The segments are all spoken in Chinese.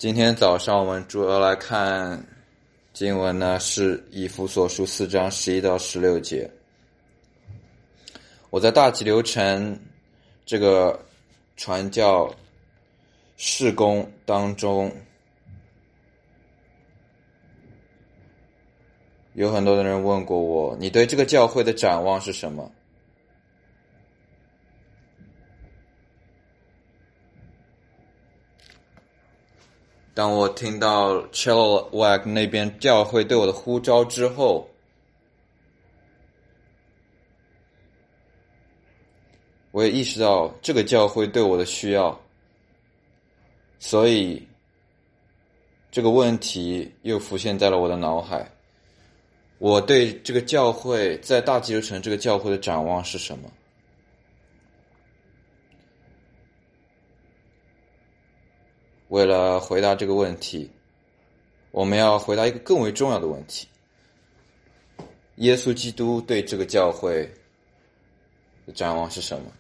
今天早上我们主要来看经文呢，是以弗所书4章11到16节。我在大急流城这个传教事工当中，有很多的人问过我，你对这个教会的展望是什么？当我听到 Chilliwack 那边教会对我的呼召之后，我也意识到这个教会对我的需要，所以这个问题又浮现在了我的脑海。我对这个教会，在大急流城这个教会的展望是什么？为了回答这个问题，我们要回答一个更为重要的问题：耶稣基督对这个教会的展望是什么？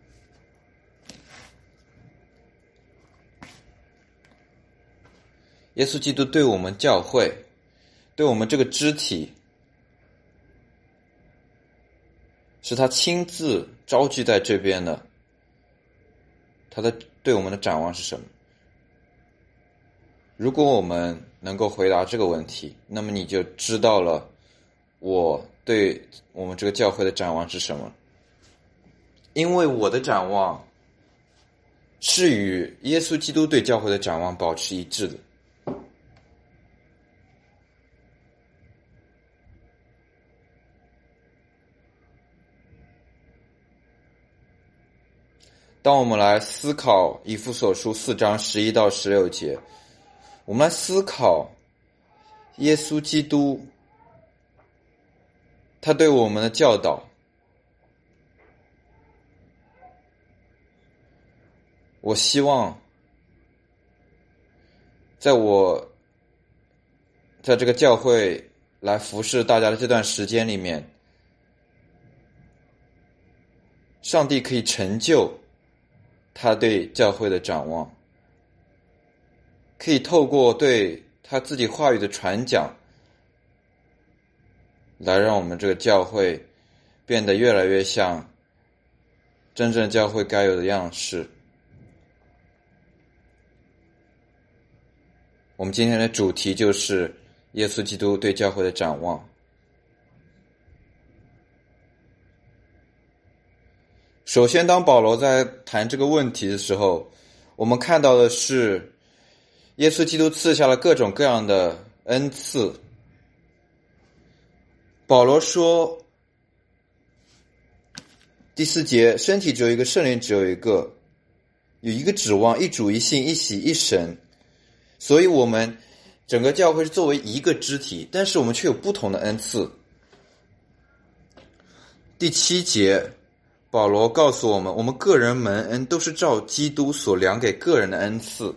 耶稣基督对我们教会，对我们这个肢体，是他亲自召集在这边的，他对我们的展望是什么？如果我们能够回答这个问题，那么你就知道了我对我们这个教会的展望是什么。因为我的展望是与耶稣基督对教会的展望保持一致的。当我们来思考以弗所书4章11到16节，我们来思考耶稣基督他对我们的教导。我希望在这个教会来服侍大家的这段时间里面，上帝可以成就他对教会的展望，可以透过对他自己话语的传讲，来让我们这个教会变得越来越像真正教会该有的样式。我们今天的主题就是耶稣基督对教会的展望。首先，当保罗在谈这个问题的时候，我们看到的是耶稣基督赐下了各种各样的恩赐。保罗说，第4节，身体只有一个，圣灵只有一个，有一个指望，一主一信，一洗一神。所以我们整个教会是作为一个肢体，但是我们却有不同的恩赐。第7节，保罗告诉我们，我们个人蒙恩都是照基督所量给个人的恩赐。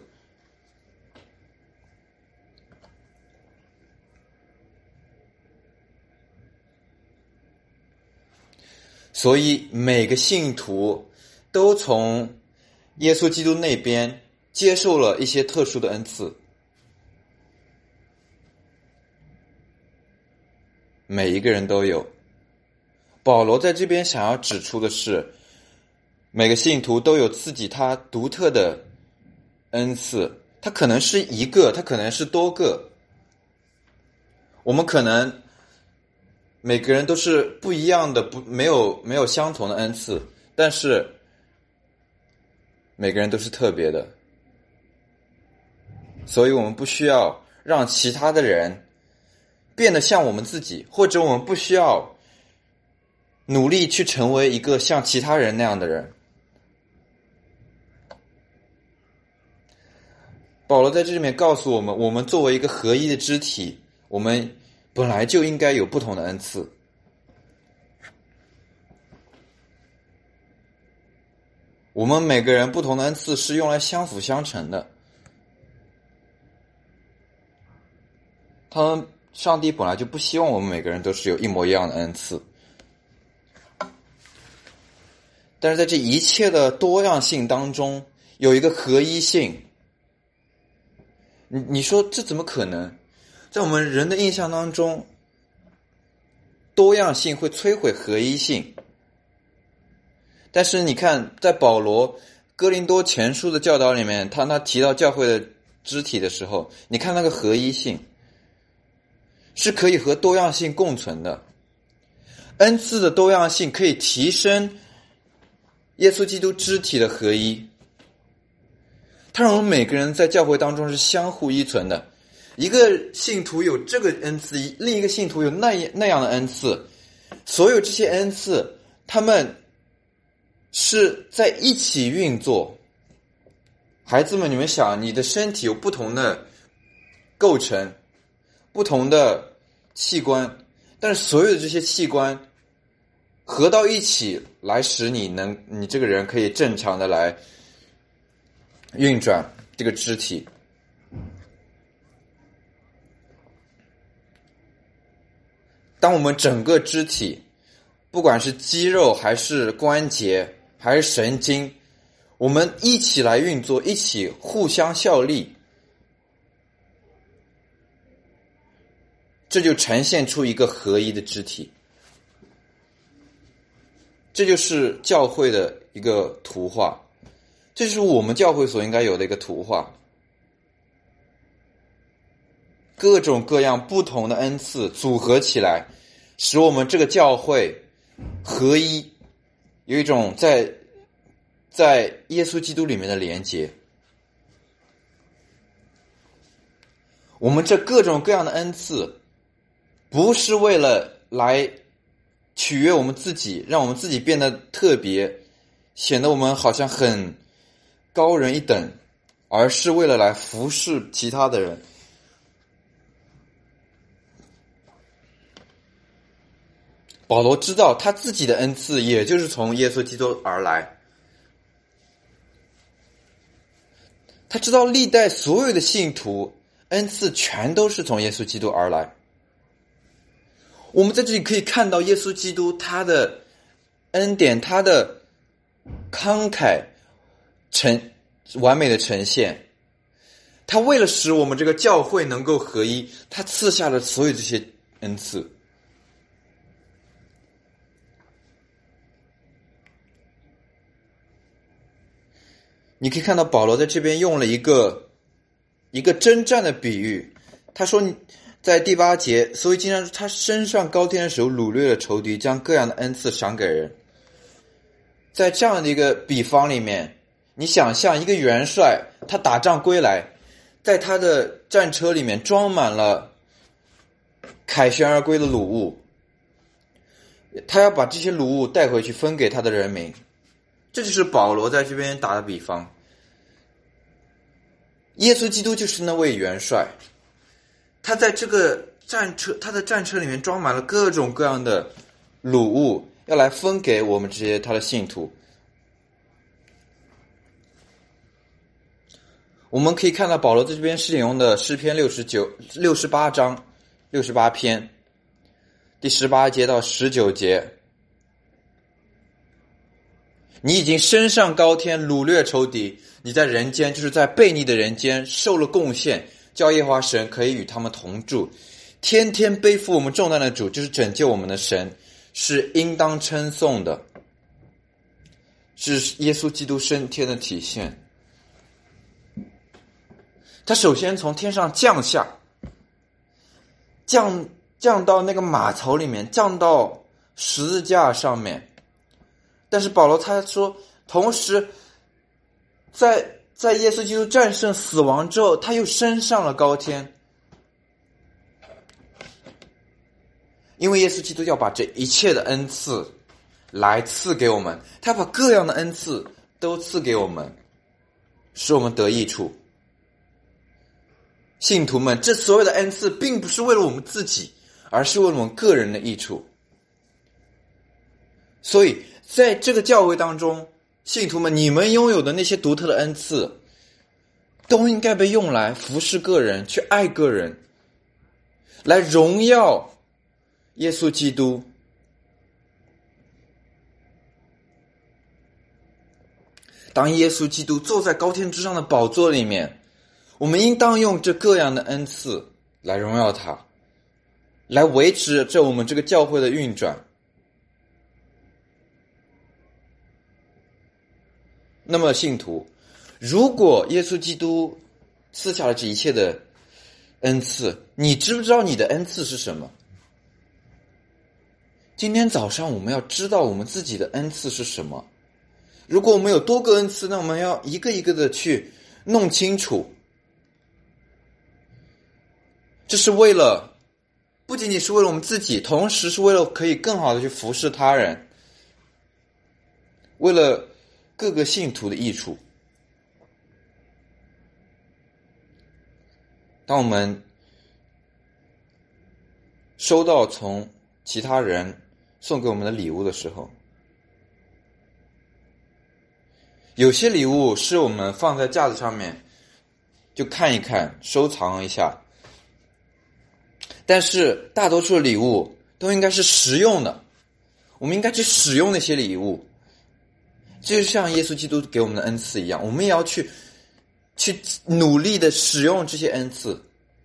所以每个信徒都从耶稣基督那边接受了一些特殊的恩赐，每一个人都有。保罗在这边想要指出的是，每个信徒都有自己他独特的恩赐，他可能是一个，他可能是多个。我们可能每个人都是不一样的，没有相同的恩赐，但是每个人都是特别的。所以我们不需要让其他的人变得像我们自己，或者我们不需要努力去成为一个像其他人那样的人。保罗在这里面告诉我们，我们作为一个合一的肢体，我们本来就应该有不同的恩赐。我们每个人不同的恩赐是用来相辅相成的。上帝本来就不希望我们每个人都是有一模一样的恩赐，但是在这一切的多样性当中，有一个合一性， 你说这怎么可能？在我们人的印象当中，多样性会摧毁合一性。但是你看，在保罗哥林多前书的教导里面，他提到教会的肢体的时候，你看那个合一性是可以和多样性共存的。恩赐的多样性可以提升耶稣基督肢体的合一，它让我们每个人在教会当中是相互依存的。一个信徒有这个恩赐，另一个信徒有那样的恩赐，所有这些恩赐，他们是在一起运作。孩子们，你们想，你的身体有不同的构成，不同的器官，但是所有的这些器官合到一起来使你这个人可以正常的来运转这个肢体。当我们整个肢体，不管是肌肉还是关节还是神经，我们一起来运作，一起互相效力，这就呈现出一个合一的肢体。这就是教会的一个图画，这就是我们教会所应该有的一个图画。各种各样不同的恩赐组合起来，使我们这个教会合一，有一种在耶稣基督里面的连结。我们这各种各样的恩赐不是为了来取悦我们自己，让我们自己变得特别，显得我们好像很高人一等，而是为了来服侍其他的人。保罗知道他自己的恩赐也就是从耶稣基督而来，他知道历代所有的信徒恩赐全都是从耶稣基督而来。我们在这里可以看到耶稣基督他的恩典，他的慷慨完美的呈现。他为了使我们这个教会能够合一，他赐下了所有这些恩赐。你可以看到保罗在这边用了一个征战的比喻。他说在第8节，所以经常他升上高天的时候掳掠了仇敌，将各样的恩赐赏给人。在这样的一个比方里面，你想象一个元帅他打仗归来，在他的战车里面装满了凯旋而归的掳物，他要把这些掳物带回去分给他的人民。这就是保罗在这边打的比方。耶稣基督就是那位元帅，他在这个他的战车里面装满了各种各样的掳物，要来分给我们这些他的信徒。我们可以看到保罗在这边是引用的诗篇68章68篇第18节到19节。你已经升上高天，掳掠仇敌，你在人间，就是在悖逆的人间受了贡献，叫耶和华神可以与他们同住。天天背负我们重担的主，就是拯救我们的神，是应当称颂的，是耶稣基督升天的体现。他首先从天上降下，降到那个马槽里面，降到十字架上面。但是保罗他说，同时在耶稣基督战胜死亡之后，他又升上了高天。因为耶稣基督要把这一切的恩赐来赐给我们，他把各样的恩赐都赐给我们，使我们得益处。信徒们，这所有的恩赐并不是为了我们自己，而是为了我们个人的益处。所以在这个教会当中，信徒们，你们拥有的那些独特的恩赐都应该被用来服侍个人，去爱个人，来荣耀耶稣基督。当耶稣基督坐在高天之上的宝座里面， 我们应当用这各样的恩赐来荣耀他，来维持着我们这个教会的运转。那么信徒，如果耶稣基督赐下了这一切的恩赐，你知不知道你的恩赐是什么？今天早上我们要知道我们自己的恩赐是什么。如果我们有多个恩赐，那我们要一个一个的去弄清楚。这是为了，不仅仅是为了我们自己，同时是为了可以更好的去服侍他人，为了各个信徒的益处。当我们收到从其他人送给我们的礼物的时候，有些礼物是我们放在架子上面就看一看，收藏一下，但是大多数的礼物都应该是实用的，我们应该去使用那些礼物。就像耶稣基督给我们的恩赐一样，我们也要去努力的使用这些恩赐。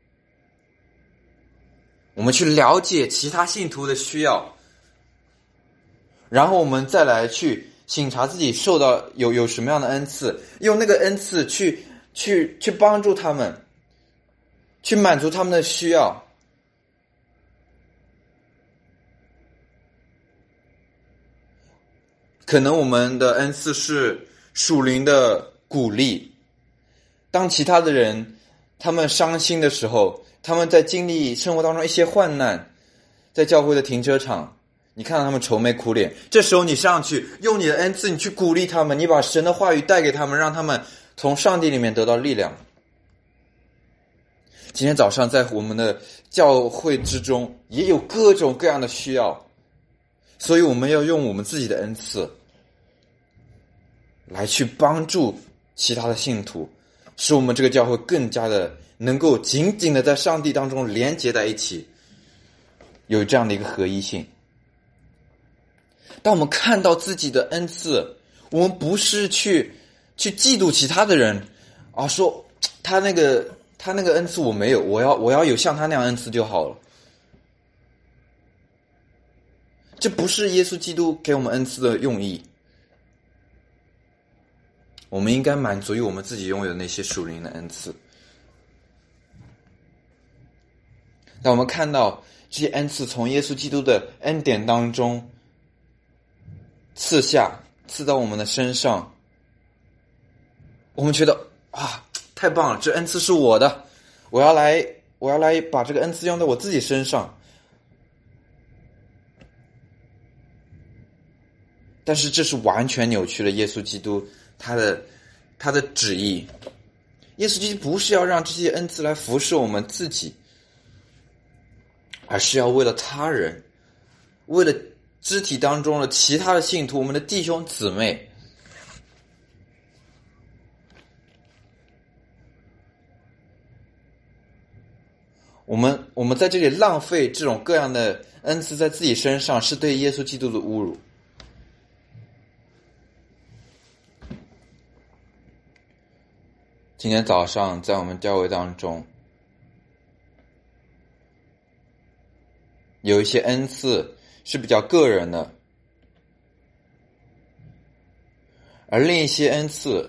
我们去了解其他信徒的需要，然后我们再来去省察自己受到有什么样的恩赐，用那个恩赐去帮助他们，去满足他们的需要。可能我们的恩赐是属灵的鼓励，当其他的人他们伤心的时候，他们在经历生活当中一些患难，在教会的停车场，你看到他们愁眉苦脸，这时候你上去用你的恩赐，你去鼓励他们，你把神的话语带给他们，让他们从上帝里面得到力量。今天早上在我们的教会之中也有各种各样的需要，所以我们要用我们自己的恩赐来去帮助其他的信徒，使我们这个教会更加的能够紧紧的在上帝当中连结在一起，有这样的一个合一性。当我们看到自己的恩赐，我们不是去嫉妒其他的人啊，说他那个恩赐我没有，我要有像他那样恩赐就好了。这不是耶稣基督给我们恩赐的用意。我们应该满足于我们自己拥有的那些属灵的恩赐。当我们看到这些恩赐从耶稣基督的恩典当中赐到我们的身上，我们觉得啊，太棒了，这恩赐是我的，我要来把这个恩赐用在我自己身上。但是这是完全扭曲了耶稣基督他的旨意。耶稣基督不是要让这些恩赐来服侍我们自己，而是要为了他人，为了肢体当中的其他的信徒，我们的弟兄姊妹。我们在这里浪费这种各样的恩赐在自己身上，是对耶稣基督的侮辱。今天早上在我们教会当中，有一些恩赐是比较个人的，而另一些恩赐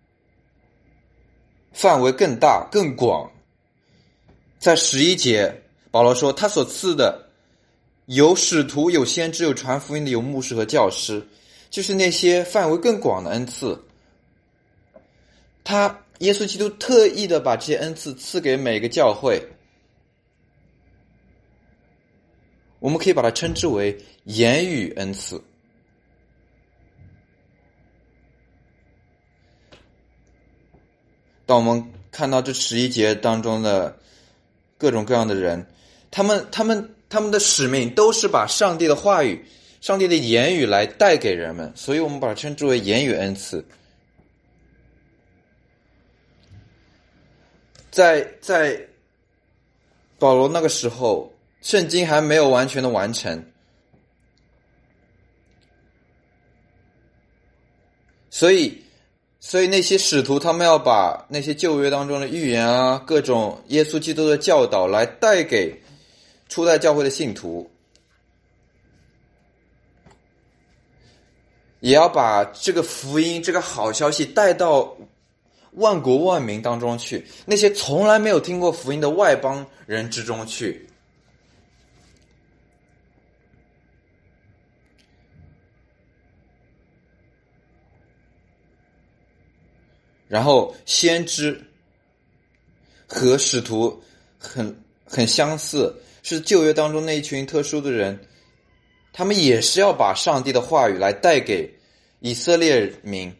范围更大更广。在11节，保罗说他所赐的有使徒，有先知，有传福音的，有牧师和教师，就是那些范围更广的恩赐。耶稣基督特意的把这些恩赐赐给每个教会，我们可以把它称之为言语恩赐。当我们看到这11节当中的各种各样的人，他们的使命都是把上帝的话语、上帝的言语来带给人们，所以我们把它称之为言语恩赐。在保罗那个时候，圣经还没有完全的完成，所以所以那些使徒他们要把那些旧约当中的预言啊，各种耶稣基督的教导来带给初代教会的信徒，也要把这个福音这个好消息带到万国万民当中去，那些从来没有听过福音的外邦人之中去。然后先知和使徒很相似，是旧约当中那一群特殊的人，他们也是要把上帝的话语来带给以色列民。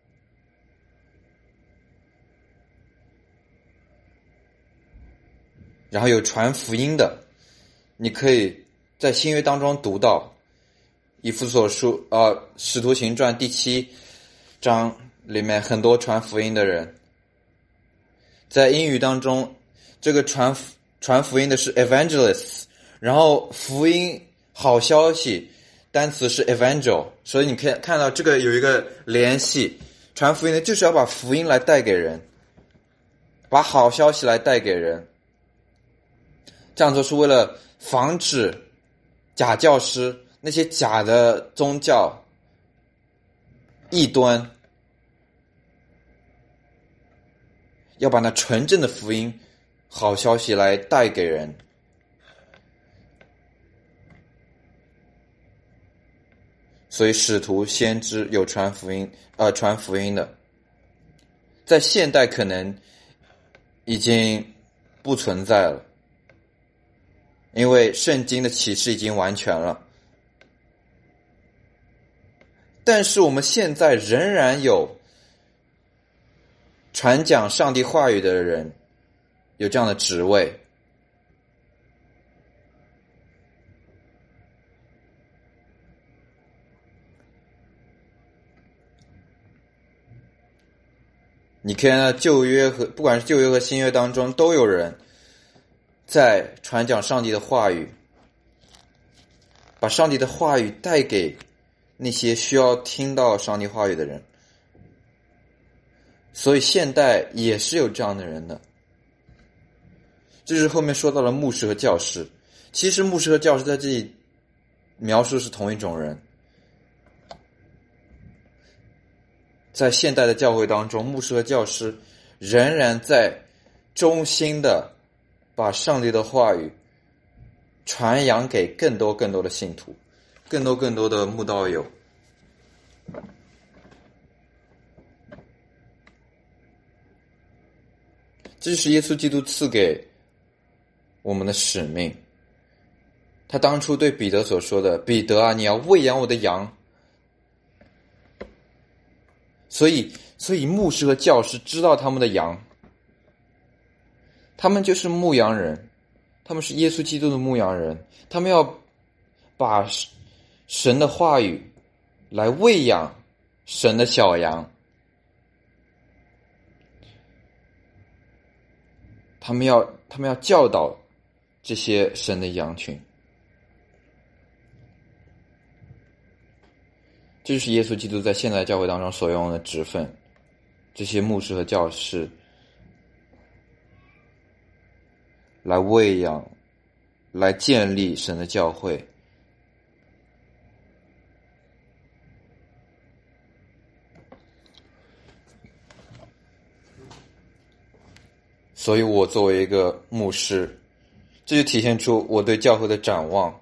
然后有传福音的，你可以在新约当中读到以弗所书使徒行传第7章里面很多传福音的人。在英语当中，这个传福音的是 evangelists， 然后福音好消息单词是 evangel， 所以你可以看到这个有一个联系，传福音的就是要把福音来带给人，把好消息来带给人。这样做是为了防止假教师，那些假的宗教异端，要把那纯正的福音好消息来带给人。所以使徒先知有传福音的，在现代可能已经不存在了，因为圣经的启示已经完全了。但是我们现在仍然有传讲上帝话语的人，有这样的职位。你看旧约不管是旧约和新约当中，都有人在传讲上帝的话语，把上帝的话语带给那些需要听到上帝话语的人。所以现代也是有这样的人的。这就是后面说到了牧师和教师，其实牧师和教师在这里描述是同一种人。在现代的教会当中，牧师和教师仍然在衷心的把上帝的话语传扬给更多更多的信徒，更多更多的慕道友。这是耶稣基督赐给我们的使命。他当初对彼得所说的，彼得啊，你要喂养我的羊。所以牧师和教师知道他们的羊，他们就是牧羊人，他们是耶稣基督的牧羊人，他们要把神的话语来喂养神的小羊，他们要教导这些神的羊群。这就是耶稣基督在现代教会当中所用的职分，这些牧师和教师来喂养，来建立神的教会。所以我作为一个牧师，这就体现出我对教会的展望。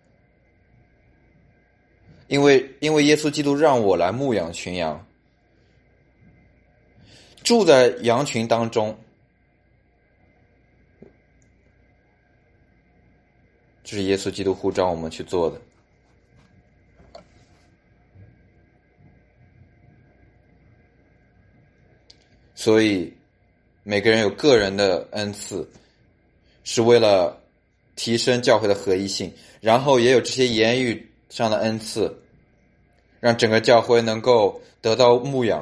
因为耶稣基督让我来牧养群羊，住在羊群当中，这是耶稣基督呼召我们去做的。所以每个人有个人的恩赐，是为了提升教会的合一性，然后也有这些言语上的恩赐，让整个教会能够得到牧养。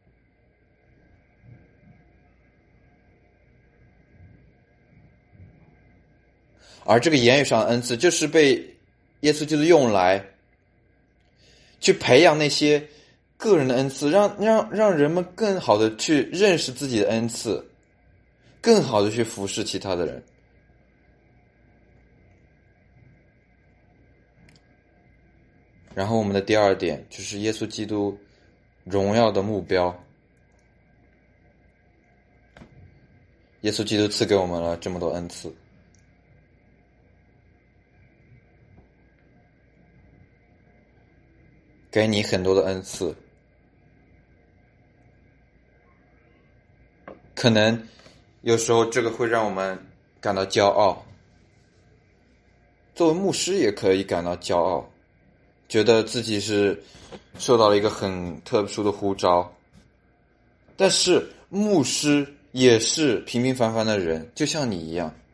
而这个言语上的恩赐，就是被耶稣基督用来去培养那些个人的恩赐，让人们更好的去认识自己的恩赐，更好的去服侍其他的人。然后我们的第二点就是耶稣基督荣耀的目标。耶稣基督赐给我们了这么多恩赐，给你很多的恩赐，可能有时候这个会让我们感到骄傲，作为牧师也可以感到骄傲，觉得自己是受到了一个很特殊的呼召。但是牧师也是平平凡凡的人，就像你一样。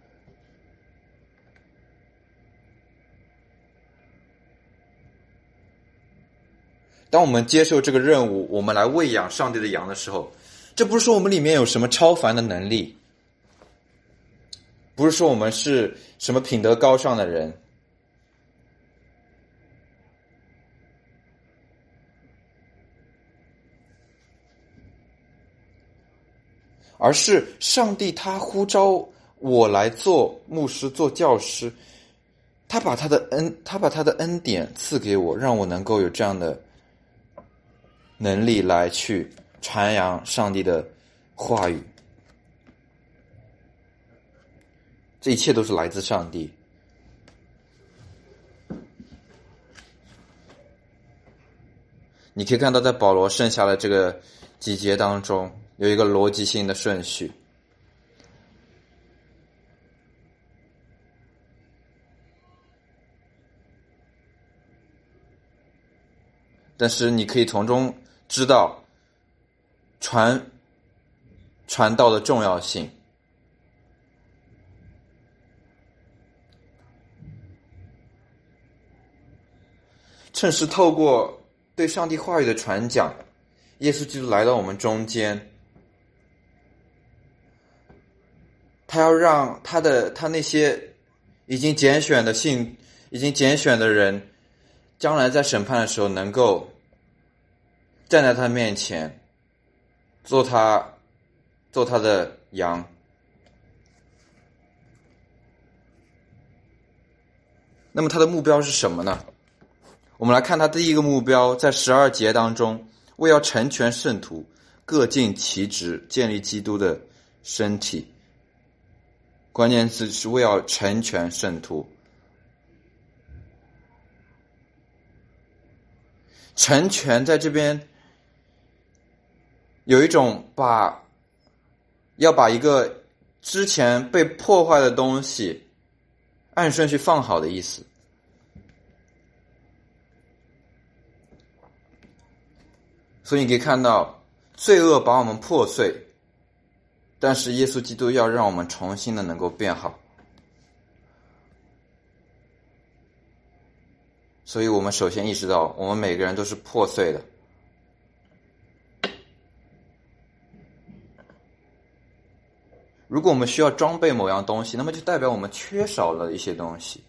当我们接受这个任务，我们来喂养上帝的羊的时候，这不是说我们里面有什么超凡的能力，不是说我们是什么品德高尚的人，而是上帝他呼召我来做牧师，做教师，他把他的恩典赐给我，让我能够有这样的能力来去传扬上帝的话语。这一切都是来自上帝。你可以看到在保罗剩下的这个几节当中有一个逻辑性的顺序。但是你可以从中知道传道的重要性。正是透过对上帝话语的传讲，耶稣基督来到我们中间，他要让他那些已经拣选的人，将来在审判的时候能够站在他面前，做他的羊。那么他的目标是什么呢？我们来看他第一个目标，在12节当中，为要成全圣徒，各尽其职，建立基督的身体。关键词是为要成全圣徒。成全在这边有一种要把一个之前被破坏的东西按顺序放好的意思。所以你可以看到，罪恶把我们破碎，但是耶稣基督要让我们重新的能够变好。所以我们首先意识到，我们每个人都是破碎的。如果我们需要装备某样东西，那么就代表我们缺少了一些东西。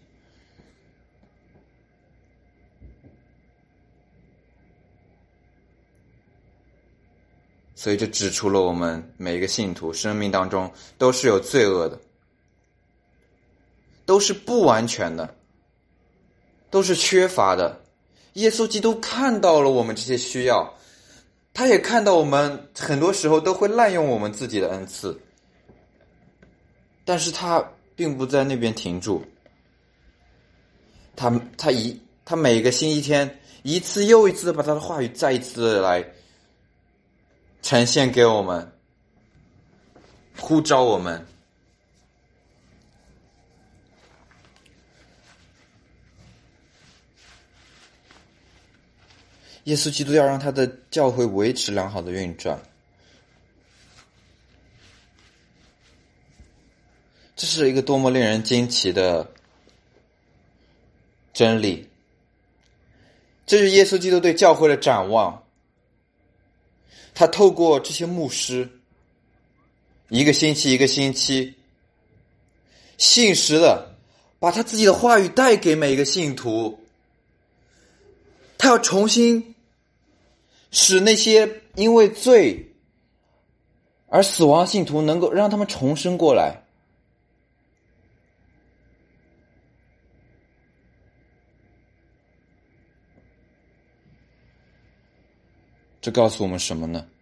所以这指出了我们每一个信徒生命当中都是有罪恶的，都是不完全的，都是缺乏的。耶稣基督看到了我们这些需要，他也看到我们很多时候都会滥用我们自己的恩赐，但是他并不在那边停住。他每个星期天一次又一次的把他的话语再一次的来呈现给我们，呼召我们。耶稣基督要让他的教会维持良好的运转，这是一个多么令人惊奇的真理。这是耶稣基督对教会的展望。他透过这些牧师，一个星期一个星期，信实的把他自己的话语带给每一个信徒。他要重新使那些因为罪而死亡信徒能够让他们重生过来。这告诉我们什么呢？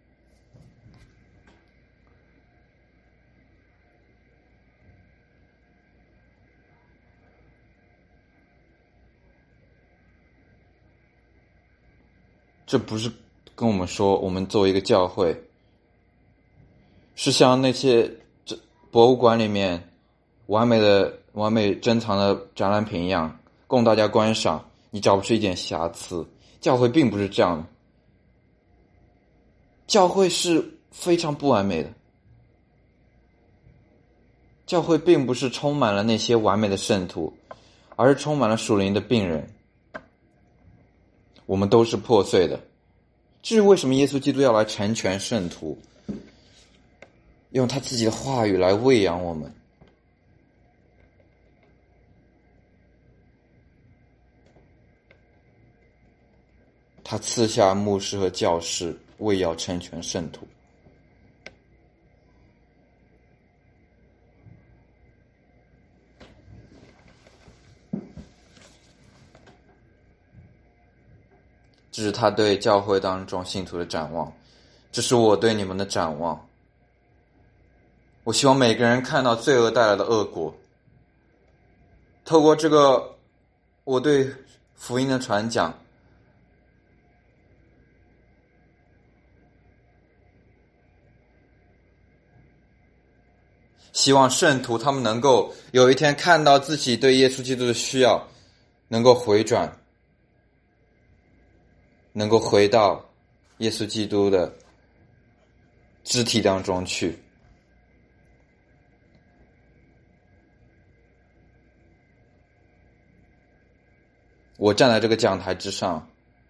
这不是跟我们说，我们作为一个教会，是像那些博物馆里面完美珍藏的展览品一样，供大家观赏，你找不出一点瑕疵。教会并不是这样的，教会是非常不完美的。教会并不是充满了那些完美的圣徒，而是充满了属灵的病人。我们都是破碎的。至于为什么耶稣基督要来成全圣徒，用他自己的话语来喂养我们，他赐下牧师和教师，为要成全圣徒。这是他对教会当中信徒的展望，这是我对你们的展望。我希望每个人看到罪恶带来的恶果，透过这个我对福音的传讲，希望圣徒他们能够有一天看到自己对耶稣基督的需要，能够回转，能够回到耶稣基督的肢体当中去。我站在这个讲台之上，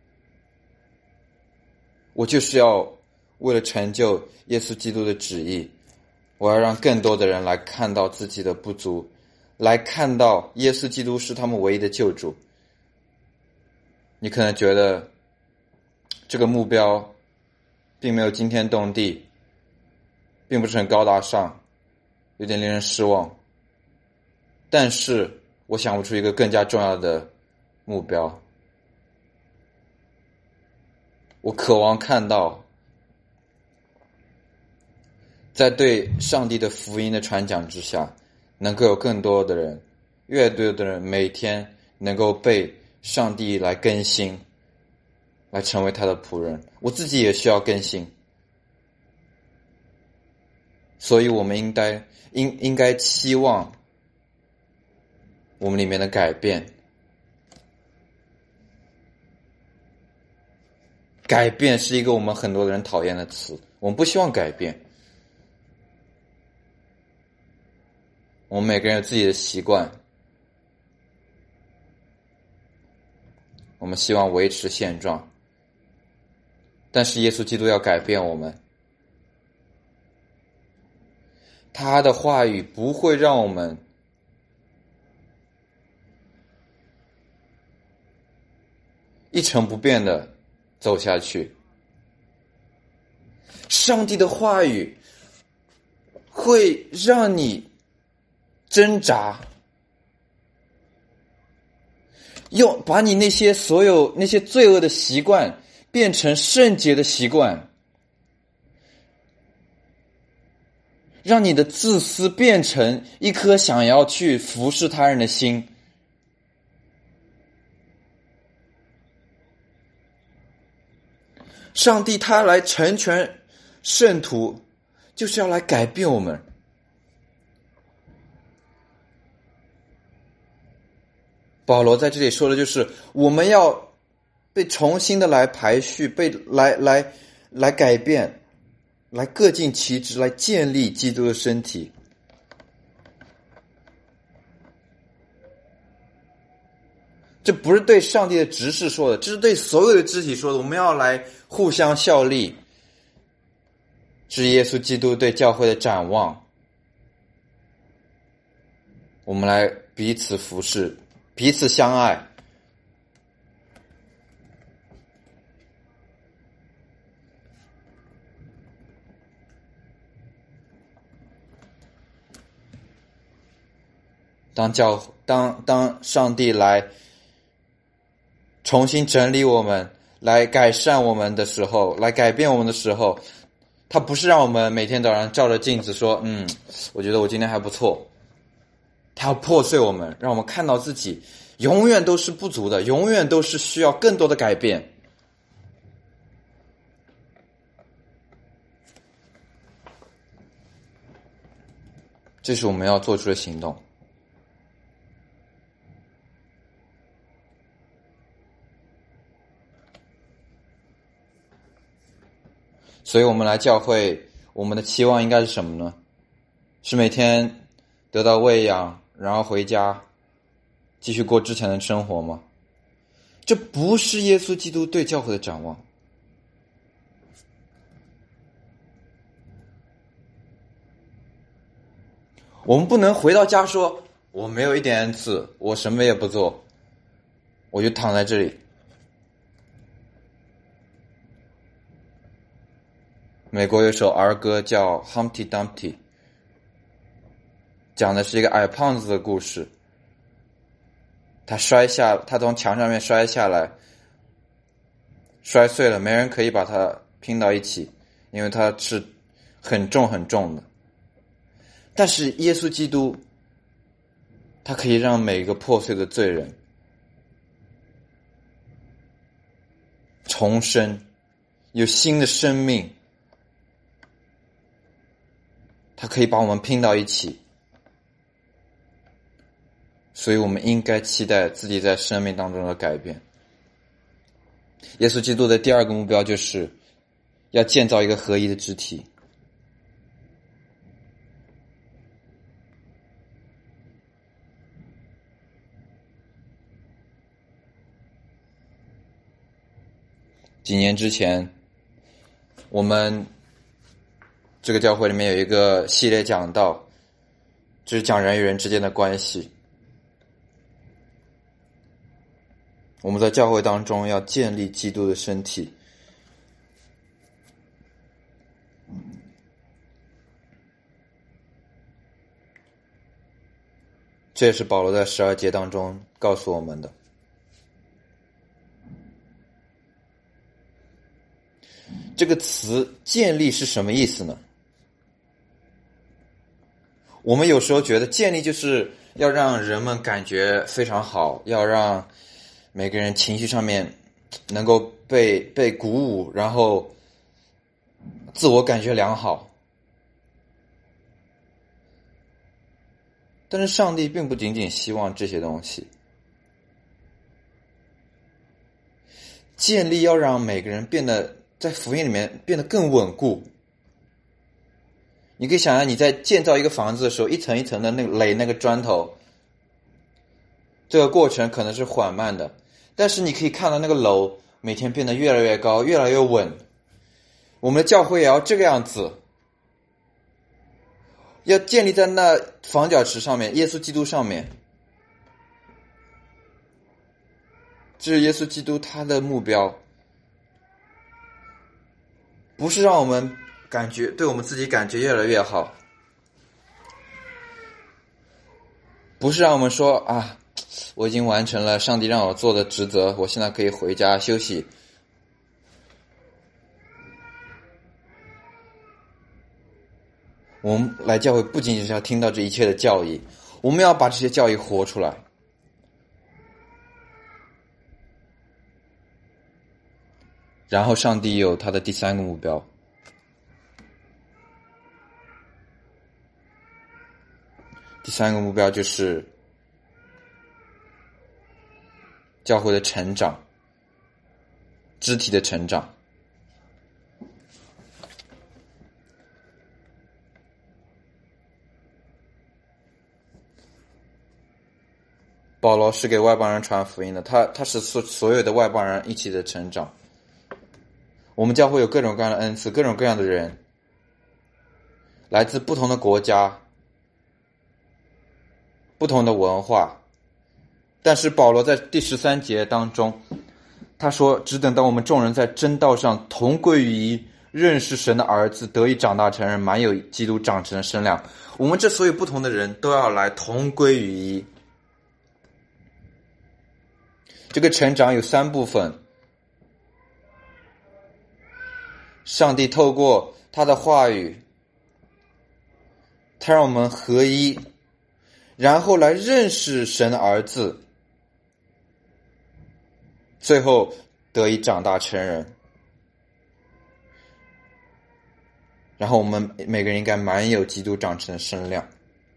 我就是要为了成就耶稣基督的旨意，我要让更多的人来看到自己的不足，来看到耶稣基督是他们唯一的救主。你可能觉得这个目标并没有惊天动地，并不是很高大上，有点令人失望。但是我想不出一个更加重要的目标。我渴望看到在对上帝的福音的传讲之下，能够有更多的人，越多的人每天能够被上帝来更新，来成为他的仆人。我自己也需要更新，所以我们应该期望我们里面的改变。改变是一个我们很多人讨厌的词，我们不希望改变。我们每个人有自己的习惯，我们希望维持现状，但是耶稣基督要改变我们。他的话语不会让我们一成不变的走下去。上帝的话语会让你挣扎，把你所有那些罪恶的习惯变成圣洁的习惯，让你的自私变成一颗想要去服侍他人的心。上帝他来成全圣徒，就是要来改变我们。保罗在这里说的就是我们要被重新的来排序，来改变，来各尽其职，来建立基督的身体。这不是对上帝的执事说的，这是对所有的肢体说的。我们要来互相效力，是耶稣基督对教会的展望。我们来彼此服侍，彼此相爱。 当上帝来重新整理我们，来改善我们的时候，来改变我们的时候，他不是让我们每天早上照着镜子说，我觉得我今天还不错。他要破碎我们，让我们看到自己永远都是不足的，永远都是需要更多的改变。这是我们要做出的行动。所以我们来教会，我们的期望应该是什么呢？是每天得到喂养，然后回家继续过之前的生活吗？这不是耶稣基督对教会的展望。我们不能回到家说，我没有一点恩赐，我什么也不做，我就躺在这里。美国有首儿歌叫 Humpty Dumpty， 讲的是一个矮胖子的故事。他从墙上面摔下来，摔碎了，没人可以把他拼到一起，因为他是很重很重的。但是耶稣基督，他可以让每一个破碎的罪人重生，有新的生命。他可以把我们拼到一起，所以我们应该期待自己在生命当中的改变。耶稣基督的第二个目标就是要建造一个合一的肢体。几年之前，我们这个教会里面有一个系列讲道，就是讲人与人之间的关系。我们在教会当中要建立基督的身体。这也是保罗在12节当中告诉我们的。这个词建立是什么意思呢？我们有时候觉得建立就是要让人们感觉非常好，要让每个人情绪上面能够被鼓舞，然后自我感觉良好。但是上帝并不仅仅希望这些东西。建立要让每个人变得在福音里面变得更稳固。你可以想象你在建造一个房子的时候，一层一层的垒那个砖头，这个过程可能是缓慢的，但是你可以看到那个楼每天变得越来越高，越来越稳。我们的教会也要这个样子，要建立在那房角石上面，耶稣基督上面。这是耶稣基督他的目标，不是让我们对我们自己感觉越来越好，不是让我们说我已经完成了上帝让我做的职责，我现在可以回家休息。我们来教会不仅仅是要听到这一切的教义，我们要把这些教义活出来。然后上帝有他的第三个目标，第三个目标就是教会的成长，肢体的成长。保罗是给外邦人传福音的，他是所有的外邦人一起的成长。我们教会有各种各样的恩赐，各种各样的人，来自不同的国家，不同的文化。但是保罗在第13节当中，他说只等到我们众人在真道上同归于一，认识神的儿子，得以长大成人，满有基督长成的身量。我们这所有不同的人都要来同归于一。 这个成长有3部分。上帝透过他的话语，他让我们合一，然后来认识神的儿子，最后得以长大成人。然后我们每个人应该满有基督长成的身量。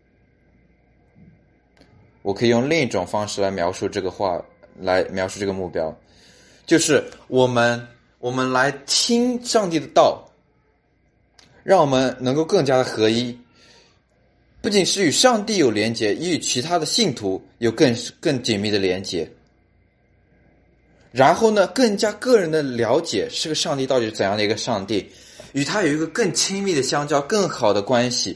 我可以用另一种方式来描述这个话，来描述这个目标，就是我们来听上帝的道，让我们能够更加的合一，不仅是与上帝有连结，也与其他的信徒有更紧密的连结。然后呢，更加个人的了解这个上帝到底是怎样的一个上帝，与他有一个更亲密的相交，更好的关系，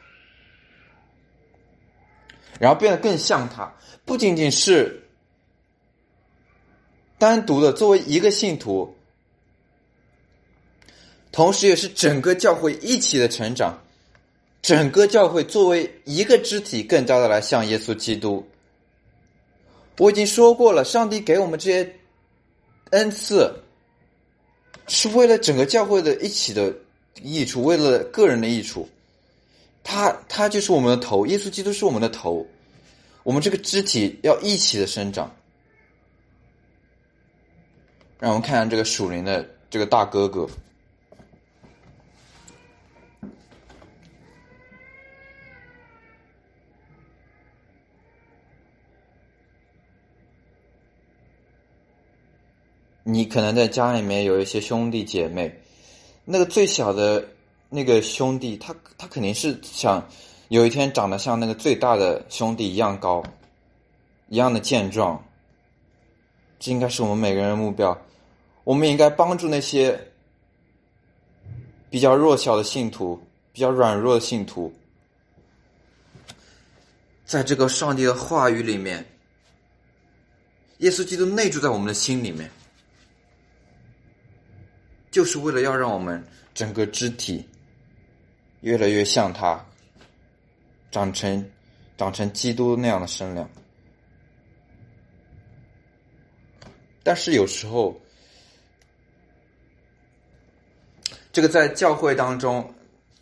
然后变得更像他，不仅仅是单独的作为一个信徒，同时也是整个教会一起的成长，整个教会作为一个肢体更加的来像耶稣基督。我已经说过了，上帝给我们这些恩赐是为了整个教会的一起的益处，为了个人的益处。他就是我们的头，耶稣基督是我们的头，我们这个肢体要一起的生长。让我们看看这个属灵的这个大哥哥。你可能在家里面有一些兄弟姐妹，那个最小的那个兄弟，他肯定是想有一天长得像那个最大的兄弟一样高，一样的健壮。这应该是我们每个人的目标。我们应该帮助那些比较弱小的信徒，比较软弱的信徒，在这个上帝的话语里面，耶稣基督内住在我们的心里面，就是为了要让我们整个肢体越来越像他，长成基督那样的身量。但是有时候，这个在教会当中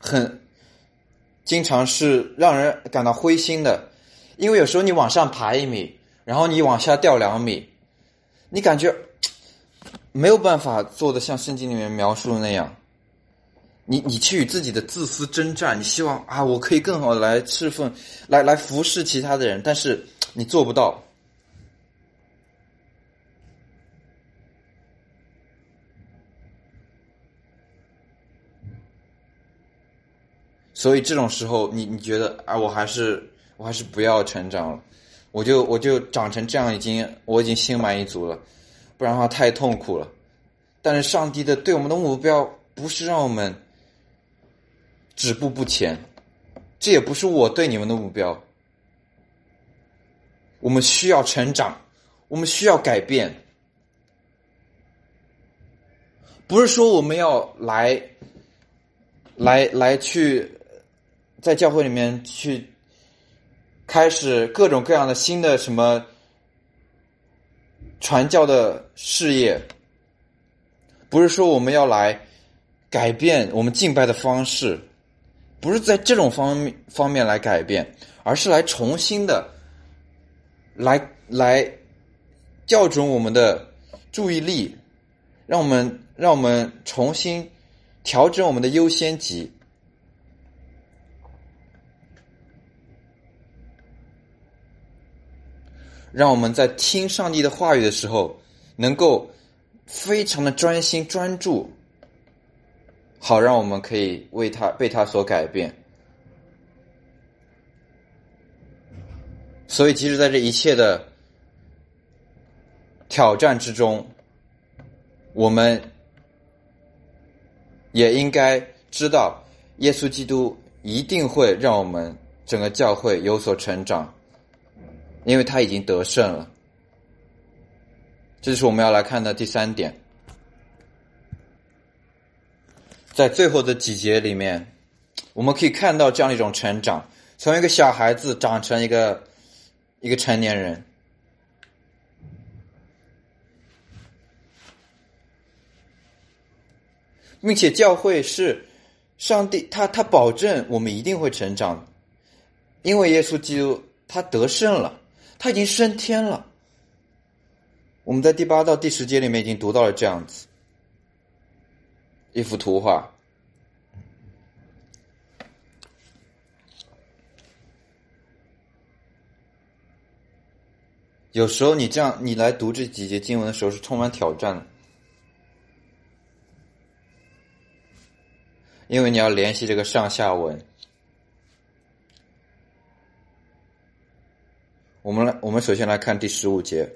经常是让人感到灰心的，因为有时候你往上爬1米，然后你往下掉2米，你感觉没有办法做的像圣经里面描述的那样，你去与自己的自私征战，你希望我可以更好的来侍奉，来服侍其他的人，但是你做不到。所以这种时候，你觉得我还是不要成长了，我就长成这样，我已经心满意足了，不然的话太痛苦了。但是上帝对我们的目标不是让我们止步不前，这也不是我对你们的目标。我们需要成长，我们需要改变，不是说我们要来去在教会里面去开始各种各样的新的什么传教的事业，不是说我们要来改变我们敬拜的方式，不是在这种方面来改变，而是来重新的来校准我们的注意力，让我们重新调整我们的优先级，让我们在听上帝的话语的时候能够非常的专心专注，好让我们可以被他所改变。所以即使在这一切的挑战之中，我们也应该知道耶稣基督一定会让我们整个教会有所成长，因为他已经得胜了。这就是我们要来看的第3点。在最后的几节里面，我们可以看到这样一种成长，从一个小孩子长成一个成年人。 并且教会是上帝他保证我们一定会成长，因为耶稣基督他得胜了，他已经升天了。我们在第8到第10节里面已经读到了这样子一幅图画。有时候你来读这几节经文的时候是充满挑战的，因为你要联系这个上下文。我们首先来看第15节。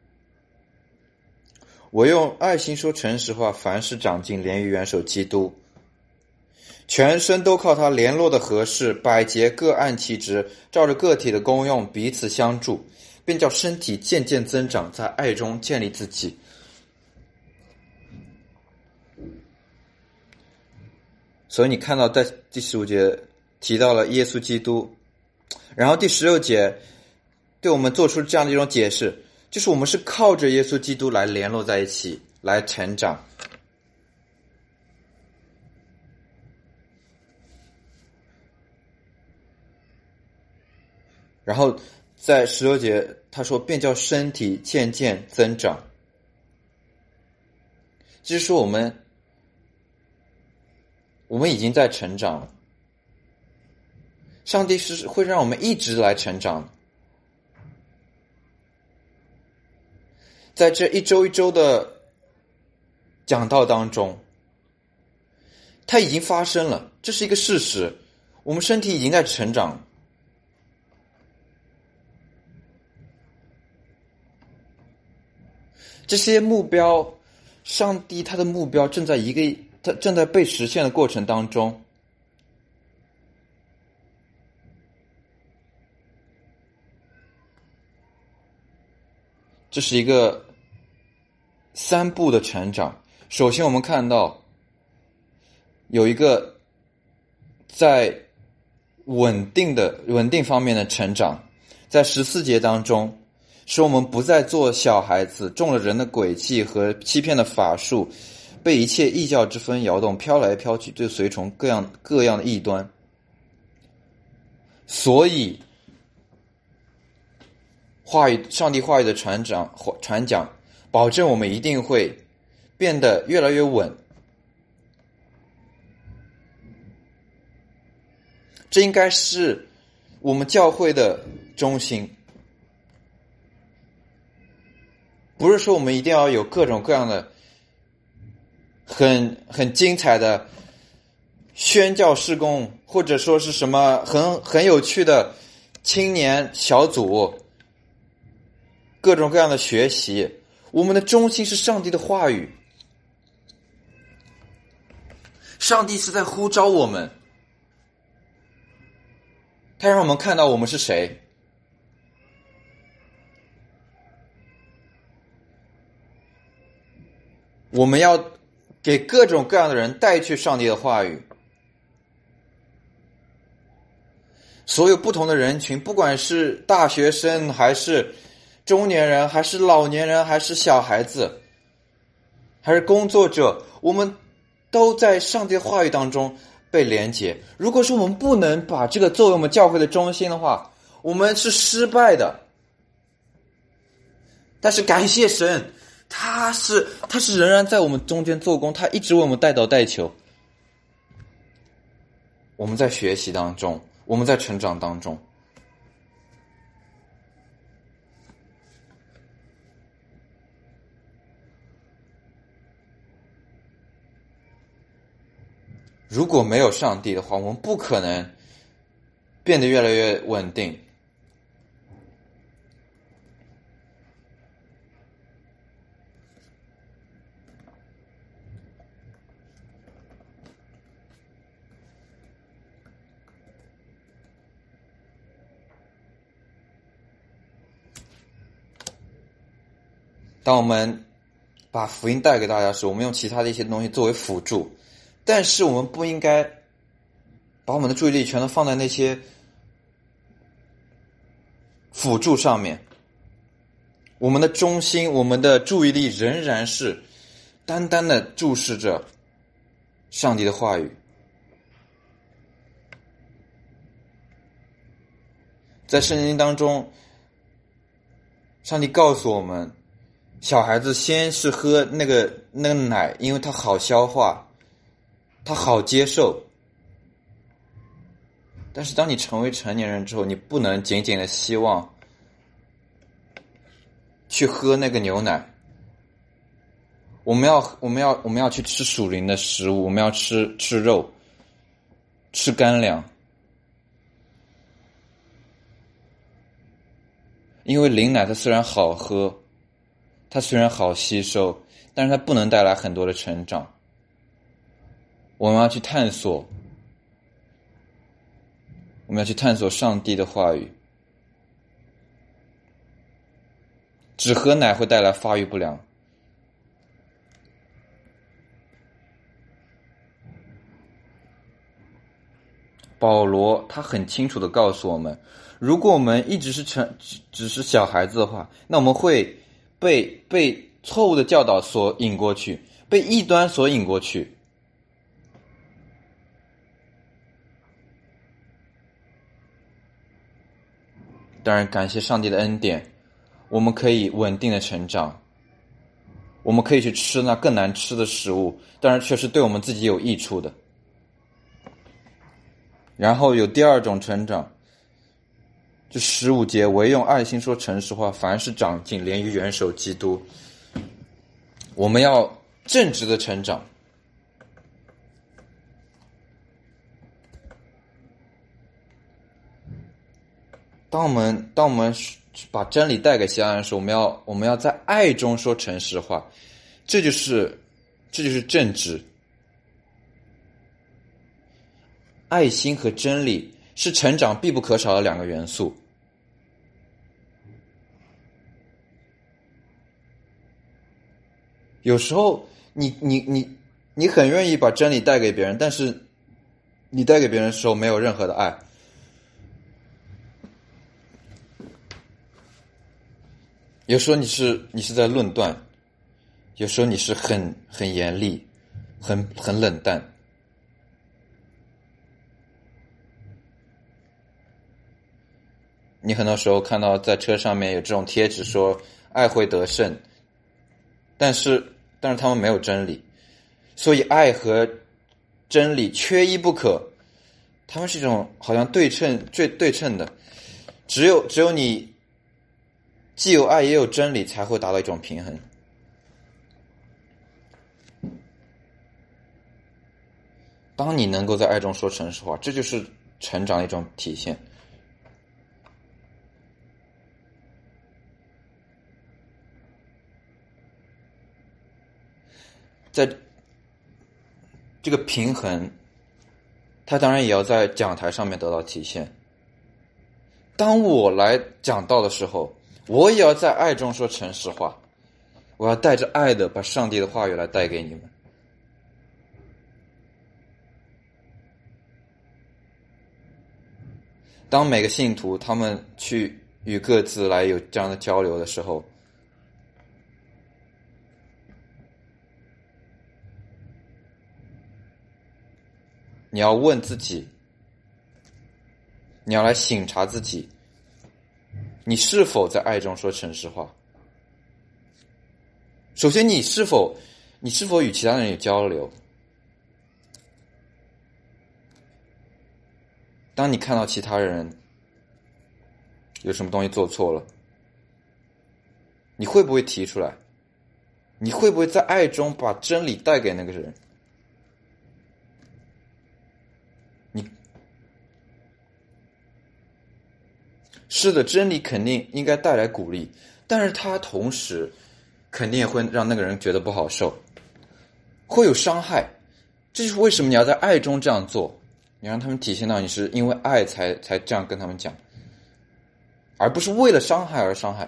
我用爱心说诚实话，凡事长进，连于元首基督，全身都靠他联络的合适，百节各按其职，照着个体的功用彼此相助，便叫身体渐渐增长，在爱中建立自己。所以你看到在第15节提到了耶稣基督，然后第16节对我们做出这样的一种解释，就是我们是靠着耶稣基督来联络在一起，来成长。然后在16节他说便叫身体渐渐增长，就是说我们已经在成长了，上帝是会让我们一直来成长。在这一周一周的讲道当中，它已经发生了，这是一个事实，我们身体已经在成长。这些目标，上帝他的目标他正在被实现的过程当中。这是一个3步的成长。首先我们看到有一个在稳定方面的成长，在14节当中使我们不再做小孩子，中了人的诡计和欺骗的法术，被一切异教之风摇动，飘来飘去，就随从各样的异端。所以上帝话语的传讲保证我们一定会变得越来越稳。这应该是我们教会的中心，不是说我们一定要有各种各样的很精彩的宣教事工，或者说是什么很有趣的青年小组，各种各样的学习。我们的中心是上帝的话语，上帝是在呼召我们，他让我们看到我们是谁。我们要给各种各样的人带去上帝的话语。所有不同的人群，不管是大学生还是中年人还是老年人还是小孩子还是工作者，我们都在上帝的话语当中被连结。如果说我们不能把这个作为我们教会的中心的话，我们是失败的。但是感谢神，他是仍然在我们中间做工，他一直为我们带导带球。我们在学习当中，我们在成长当中。如果没有上帝的话，我们不可能变得越来越稳定。当我们把福音带给大家时，我们用其他的一些东西作为辅助，但是我们不应该把我们的注意力全都放在那些辅助上面。我们的中心，我们的注意力仍然是单单的注视着上帝的话语。在圣经当中，上帝告诉我们，小孩子先是喝那个奶，因为它好消化，它好接受。但是当你成为成年人之后，你不能仅仅的希望去喝那个牛奶。我们要去吃属灵的食物，我们要吃肉，吃干粮。因为灵奶它虽然好喝，它虽然好吸收，但是它不能带来很多的成长。我们要去探索，上帝的话语。只喝奶会带来发育不良。保罗他很清楚地告诉我们，如果我们一直只是小孩子的话，那我们会被错误的教导所引过去，被异端所引过去。当然，感谢上帝的恩典，我们可以稳定的成长，我们可以去吃那更难吃的食物，当然却是对我们自己有益处的。然后有第二种成长，就15节，唯用爱心说诚实话，凡事长进，连于元首基督。我们要正直的成长。当我们把真理带给其他人的时候，我们要在爱中说诚实话，这就是正直。爱心和真理是成长必不可少的两个元素。有时候你很愿意把真理带给别人，但是你带给别人的时候没有任何的爱。有时候你是在论断，有时候你是很严厉，很冷淡。你很多时候看到在车上面有这种贴纸说爱会得胜，但是他们没有真理，所以爱和真理缺一不可，他们是一种好像对称的，只有你既有爱也有真理，才会达到一种平衡。当你能够在爱中说诚实话，这就是成长的一种体现。在这个平衡，它当然也要在讲台上面得到体现。当我来讲道的时候，我也要在爱中说诚实话，我要带着爱的把上帝的话语来带给你们。当每个信徒他们去与各自来有这样的交流的时候，你要问自己，你要来省察自己，你是否在爱中说诚实话。首先你是否与其他人有交流。当你看到其他人有什么东西做错了，你会不会提出来？你会不会在爱中把真理带给那个人？是的，真理肯定应该带来鼓励，但是它同时肯定也会让那个人觉得不好受，会有伤害。这就是为什么你要在爱中这样做，你让他们体现到你是因为爱才这样跟他们讲，而不是为了伤害而伤害。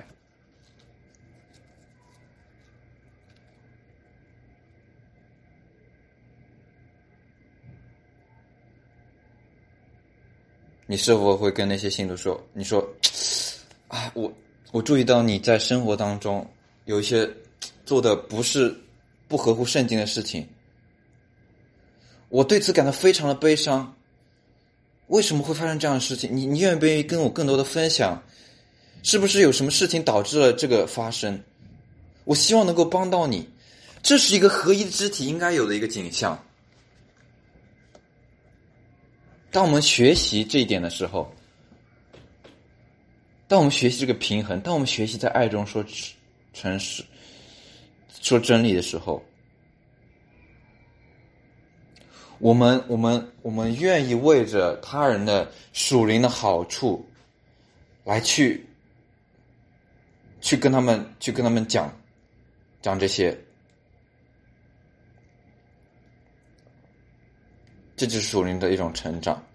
你是否会跟那些信徒说，你说啊，我注意到你在生活当中有一些做的不合乎圣经的事情， 我对此感到非常的悲伤。为什么会发生这样的事情？你愿不愿意跟我更多的分享？是不是有什么事情导致了这个发生？我希望能够帮到你。这是一个合一的肢体应该有的一个景象。当我们学习这一点的时候，当我们学习这个平衡，当我们学习在爱中说诚实、说真理的时候，我们愿意为着他人的属灵的好处来去跟他们讲这些，这就是属灵的一种成长。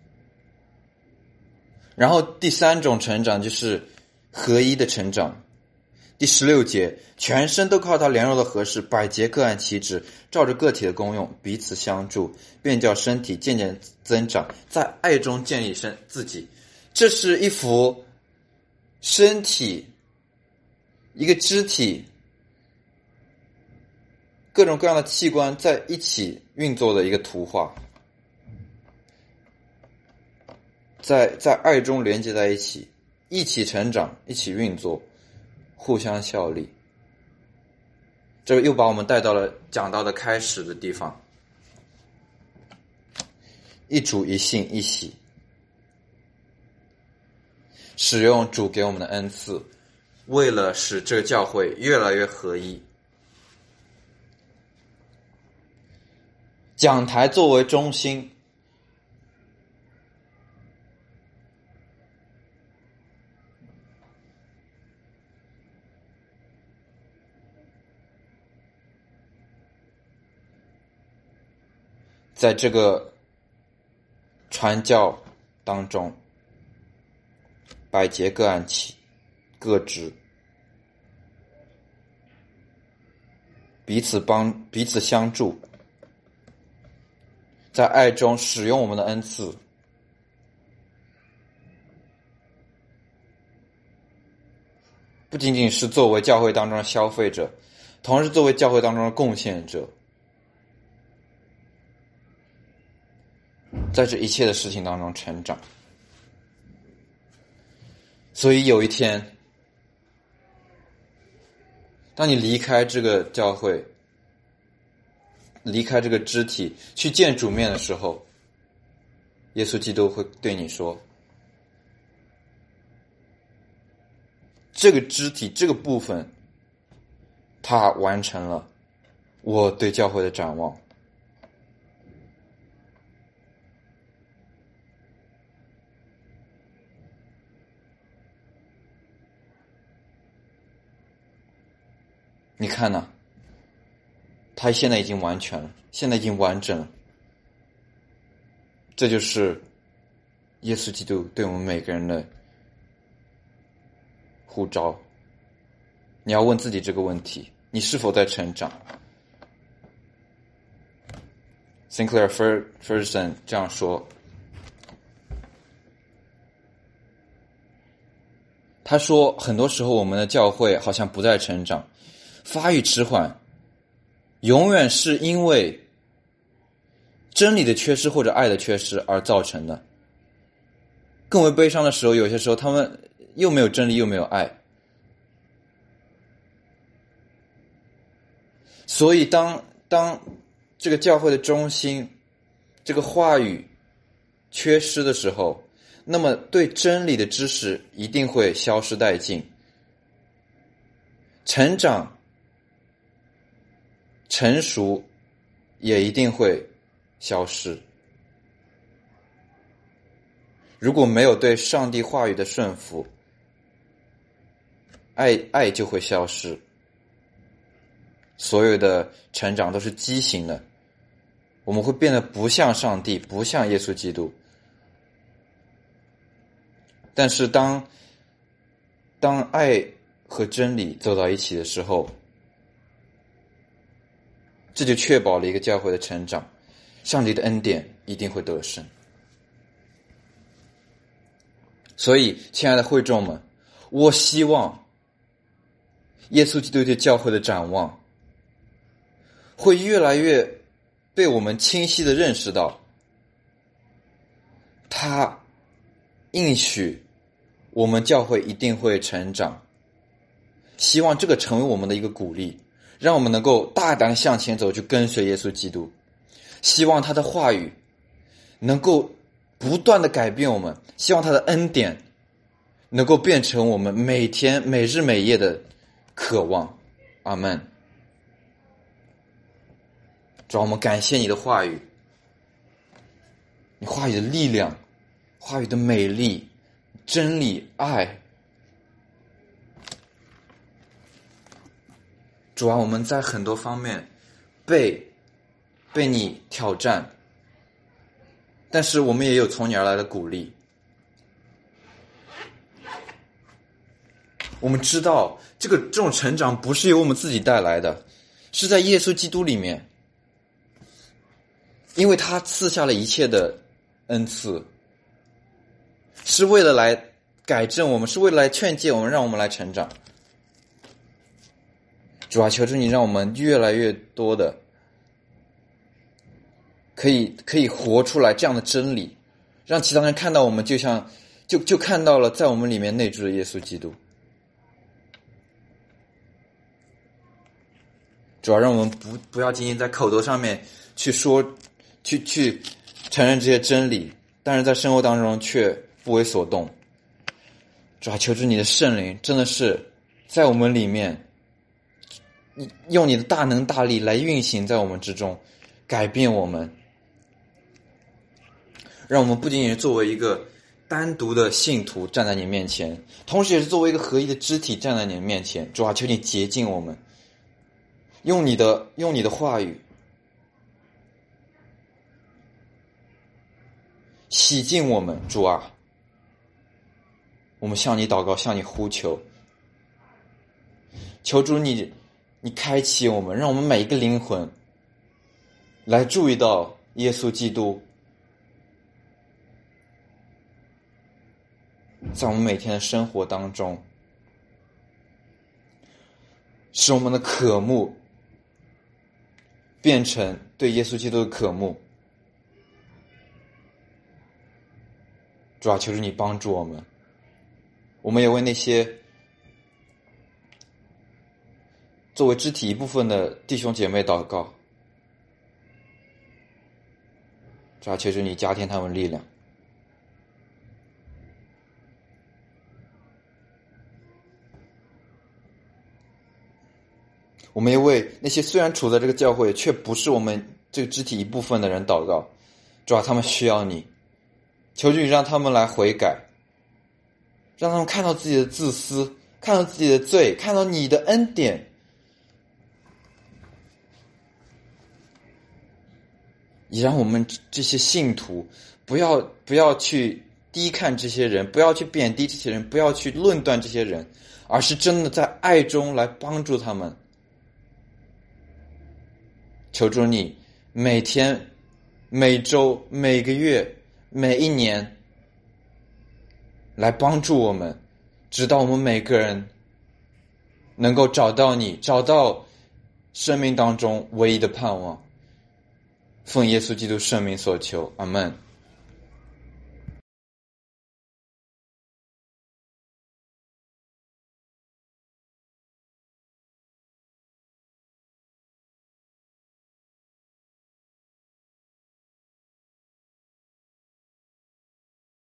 然后第三种成长就是合一的成长。第16节，全身都靠它联络的合适，百节各按其职，照着个体的功用彼此相助，便叫身体渐渐增长，在爱中建立自己。这是一幅身体，一个肢体，各种各样的器官在一起运作的一个图画，在爱中连接在一起，一起成长，一起运作，互相效力。这又把我们带到了讲到的开始的地方，一主一信一喜，使用主给我们的恩赐，为了使这个教会越来越合一。讲台作为中心，在这个传教当中，百节各按其各职，彼此相助，在爱中使用我们的恩赐，不仅仅是作为教会当中的消费者，同时作为教会当中的贡献者，在这一切的事情当中成长。所以有一天，当你离开这个教会，离开这个肢体，去见主面的时候，耶稣基督会对你说，这个肢体这个部分他完成了我对教会的展望。你看呢，他现在已经完全了，现在已经完整了。这就是耶稣基督对我们每个人的呼召。你要问自己这个问题，你是否在成长？ Sinclair Ferguson 这样说，他说很多时候我们的教会好像不再成长，发育迟缓，永远是因为真理的缺失或者爱的缺失而造成的。更为悲伤的时候，有些时候他们又没有真理又没有爱。所以当这个教会的中心，这个话语缺失的时候，那么对真理的知识一定会消失殆尽，成长成熟也一定会消失。如果没有对上帝话语的顺服，爱就会消失，所有的成长都是畸形的，我们会变得不像上帝，不像耶稣基督。但是当爱和真理走到一起的时候，这就确保了一个教会的成长，上帝的恩典一定会得胜。所以亲爱的会众们，我希望耶稣基督对教会的展望会越来越被我们清晰的认识到，他应许我们教会一定会成长，希望这个成为我们的一个鼓励，让我们能够大胆向前走，去跟随耶稣基督。希望他的话语能够不断的改变我们，希望他的恩典能够变成我们每天每日每夜的渴望。阿们。主，我们感谢你的话语，你话语的力量，话语的美丽，真理，爱。主啊，我们在很多方面被你挑战，但是我们也有从你而来的鼓励。我们知道这种成长不是由我们自己带来的，是在耶稣基督里面，因为他赐下了一切的恩赐，是为了来改正我们，是为了来劝诫我们，让我们来成长。主啊，求主你让我们越来越多的可以活出来这样的真理，让其他人看到我们就看到了在我们里面内住的耶稣基督。主要让我们不要仅仅在口头上面去说去承认这些真理，但是在生活当中却不为所动。主要求主你的圣灵真的是在我们里面，用你的大能大力来运行在我们之中，改变我们，让我们不仅仅是作为一个单独的信徒站在你面前，同时也是作为一个合一的肢体站在你的面前。主啊，求你洁净我们，用你的话语洗净我们。主啊，我们向你祷告，向你呼求，求主你开启我们，让我们每一个灵魂来注意到耶稣基督在我们每天的生活当中，使我们的渴慕变成对耶稣基督的渴慕。主啊，求主你帮助我们，我们也为那些作为肢体一部分的弟兄姐妹祷告。主啊，求主你加添他们力量。我们也为那些虽然处在这个教会却不是我们这个肢体一部分的人祷告。主啊，他们需要你，求主你让他们来悔改，让他们看到自己的自私，看到自己的罪，看到你的恩典，也让我们这些信徒不要去低看这些人，不要去贬低这些人，不要去论断这些人，而是真的在爱中来帮助他们。求主你每天、每周、每个月、每一年来帮助我们，直到我们每个人能够找到你，找到生命当中唯一的盼望。奉耶稣基督圣名所求，阿们。